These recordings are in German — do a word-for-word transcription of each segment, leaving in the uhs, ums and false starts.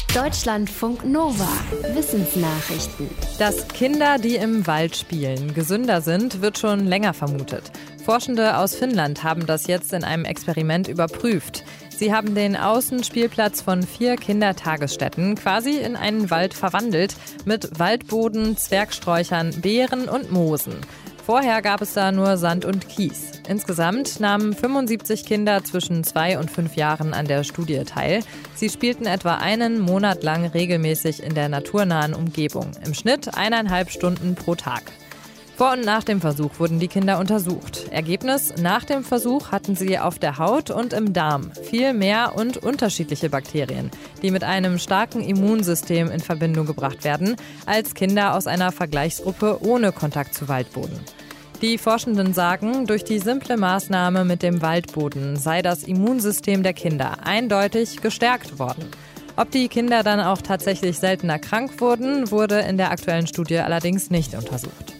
Deutschlandfunk Nova. Wissensnachrichten. Dass Kinder, die im Wald spielen, gesünder sind, wird schon länger vermutet. Forschende aus Finnland haben das jetzt in einem Experiment überprüft. Sie haben den Außenspielplatz von vier Kindertagesstätten quasi in einen Wald verwandelt mit Waldboden, Zwergsträuchern, Beeren und Moosen. Vorher gab es da nur Sand und Kies. Insgesamt nahmen fünfundsiebzig Kinder zwischen zwei und fünf Jahren an der Studie teil. Sie spielten etwa einen Monat lang regelmäßig in der naturnahen Umgebung. Im Schnitt eineinhalb Stunden pro Tag. Vor und nach dem Versuch wurden die Kinder untersucht. Ergebnis: Nach dem Versuch hatten sie auf der Haut und im Darm viel mehr und unterschiedliche Bakterien, die mit einem starken Immunsystem in Verbindung gebracht werden, als Kinder aus einer Vergleichsgruppe ohne Kontakt zu Waldboden. Die Forschenden sagen, durch die simple Maßnahme mit dem Waldboden sei das Immunsystem der Kinder eindeutig gestärkt worden. Ob die Kinder dann auch tatsächlich seltener krank wurden, wurde in der aktuellen Studie allerdings nicht untersucht.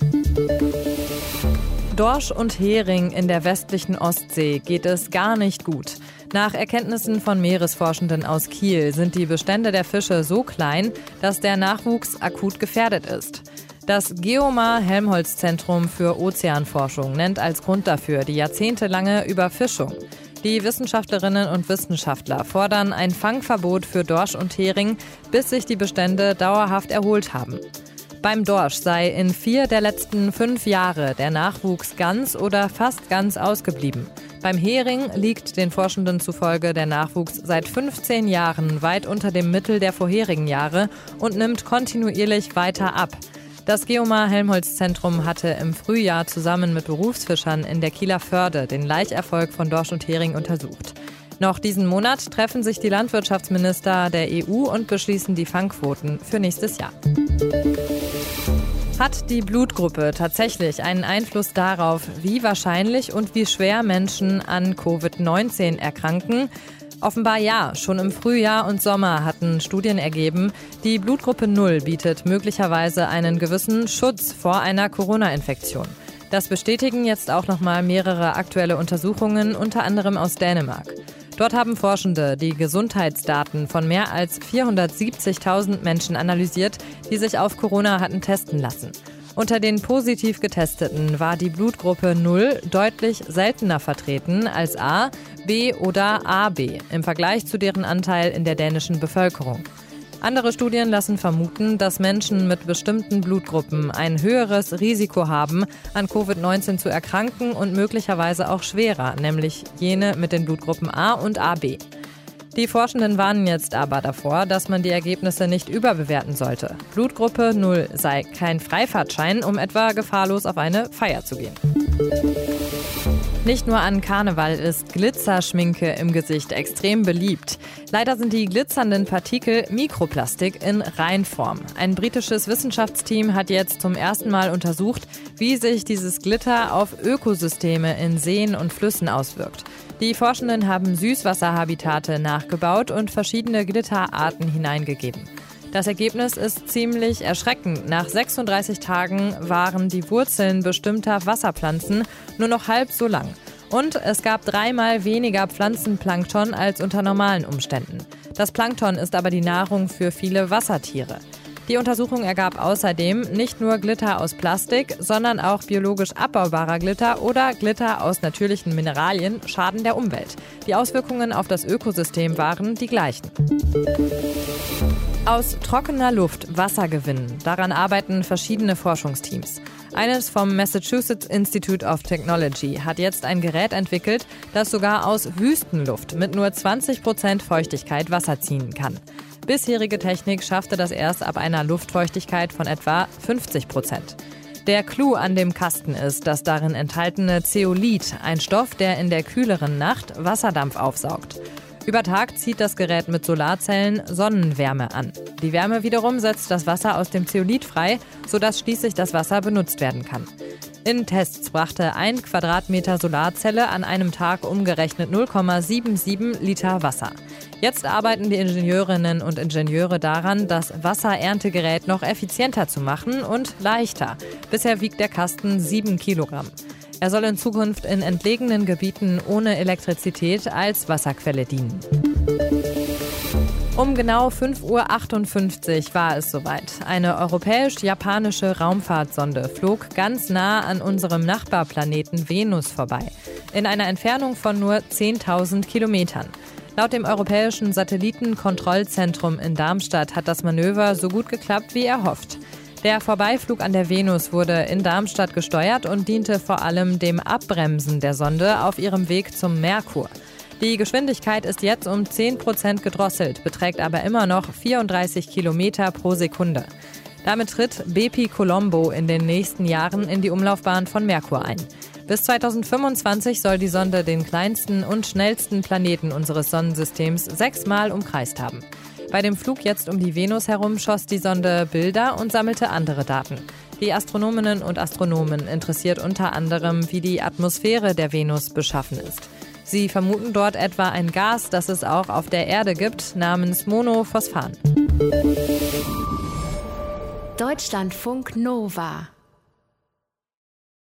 Dorsch und Hering in der westlichen Ostsee geht es gar nicht gut. Nach Erkenntnissen von Meeresforschenden aus Kiel sind die Bestände der Fische so klein, dass der Nachwuchs akut gefährdet ist. Das Geomar-Helmholtz-Zentrum für Ozeanforschung nennt als Grund dafür die jahrzehntelange Überfischung. Die Wissenschaftlerinnen und Wissenschaftler fordern ein Fangverbot für Dorsch und Hering, bis sich die Bestände dauerhaft erholt haben. Beim Dorsch sei in vier der letzten fünf Jahre der Nachwuchs ganz oder fast ganz ausgeblieben. Beim Hering liegt den Forschenden zufolge der Nachwuchs seit fünfzehn Jahren weit unter dem Mittel der vorherigen Jahre und nimmt kontinuierlich weiter ab. Das Geomar-Helmholtz-Zentrum hatte im Frühjahr zusammen mit Berufsfischern in der Kieler Förde den Laicherfolg von Dorsch und Hering untersucht. Noch diesen Monat treffen sich die Landwirtschaftsminister der E U und beschließen die Fangquoten für nächstes Jahr. Hat die Blutgruppe tatsächlich einen Einfluss darauf, wie wahrscheinlich und wie schwer Menschen an Covid neunzehn erkranken? Offenbar ja. Schon im Frühjahr und Sommer hatten Studien ergeben, die Blutgruppe null bietet möglicherweise einen gewissen Schutz vor einer Corona-Infektion. Das bestätigen jetzt auch nochmal mehrere aktuelle Untersuchungen, unter anderem aus Dänemark. Dort haben Forschende die Gesundheitsdaten von mehr als vierhundertsiebzigtausend Menschen analysiert, die sich auf Corona hatten testen lassen. Unter den positiv Getesteten war die Blutgruppe null deutlich seltener vertreten als A, B oder A B im Vergleich zu deren Anteil in der dänischen Bevölkerung. Andere Studien lassen vermuten, dass Menschen mit bestimmten Blutgruppen ein höheres Risiko haben, an Covid neunzehn zu erkranken und möglicherweise auch schwerer, nämlich jene mit den Blutgruppen A und A B. Die Forschenden warnen jetzt aber davor, dass man die Ergebnisse nicht überbewerten sollte. Blutgruppe null sei kein Freifahrtschein, um etwa gefahrlos auf eine Feier zu gehen. Nicht nur an Karneval ist Glitzerschminke im Gesicht extrem beliebt. Leider sind die glitzernden Partikel Mikroplastik in Reinform. Ein britisches Wissenschaftsteam hat jetzt zum ersten Mal untersucht, wie sich dieses Glitter auf Ökosysteme in Seen und Flüssen auswirkt. Die Forschenden haben Süßwasserhabitate nachgebaut und verschiedene Glitterarten hineingegeben. Das Ergebnis ist ziemlich erschreckend. Nach sechsunddreißig Tagen waren die Wurzeln bestimmter Wasserpflanzen nur noch halb so lang. Und es gab dreimal weniger Pflanzenplankton als unter normalen Umständen. Das Plankton ist aber die Nahrung für viele Wassertiere. Die Untersuchung ergab außerdem nicht nur Glitter aus Plastik, sondern auch biologisch abbaubarer Glitter oder Glitter aus natürlichen Mineralien schaden der Umwelt. Die Auswirkungen auf das Ökosystem waren die gleichen. Aus trockener Luft Wasser gewinnen. Daran arbeiten verschiedene Forschungsteams. Eines vom Massachusetts Institute of Technology hat jetzt ein Gerät entwickelt, das sogar aus Wüstenluft mit nur zwanzig Prozent Feuchtigkeit Wasser ziehen kann. Bisherige Technik schaffte das erst ab einer Luftfeuchtigkeit von etwa fünfzig Prozent. Der Clou an dem Kasten ist das darin enthaltene Zeolit, ein Stoff, der in der kühleren Nacht Wasserdampf aufsaugt. Über Tag zieht das Gerät mit Solarzellen Sonnenwärme an. Die Wärme wiederum setzt das Wasser aus dem Zeolit frei, sodass schließlich das Wasser benutzt werden kann. In Tests brachte ein Quadratmeter Solarzelle an einem Tag umgerechnet null Komma siebenundsiebzig Liter Wasser. Jetzt arbeiten die Ingenieurinnen und Ingenieure daran, das Wassererntegerät noch effizienter zu machen und leichter. Bisher wiegt der Kasten sieben Kilogramm. Er soll in Zukunft in entlegenen Gebieten ohne Elektrizität als Wasserquelle dienen. Um genau fünf Uhr achtundfünfzig war es soweit. Eine europäisch-japanische Raumfahrtsonde flog ganz nah an unserem Nachbarplaneten Venus vorbei. In einer Entfernung von nur zehntausend Kilometern. Laut dem Europäischen Satellitenkontrollzentrum in Darmstadt hat das Manöver so gut geklappt wie erhofft. Der Vorbeiflug an der Venus wurde in Darmstadt gesteuert und diente vor allem dem Abbremsen der Sonde auf ihrem Weg zum Merkur. Die Geschwindigkeit ist jetzt um zehn Prozent gedrosselt, beträgt aber immer noch vierunddreißig Kilometer pro Sekunde. Damit tritt Bepi Colombo in den nächsten Jahren in die Umlaufbahn von Merkur ein. Bis zweitausendfünfundzwanzig soll die Sonde den kleinsten und schnellsten Planeten unseres Sonnensystems sechsmal umkreist haben. Bei dem Flug jetzt um die Venus herum schoss die Sonde Bilder und sammelte andere Daten. Die Astronominnen und Astronomen interessiert unter anderem, wie die Atmosphäre der Venus beschaffen ist. Sie vermuten dort etwa ein Gas, das es auch auf der Erde gibt, namens Monophosphan. Deutschlandfunk Nova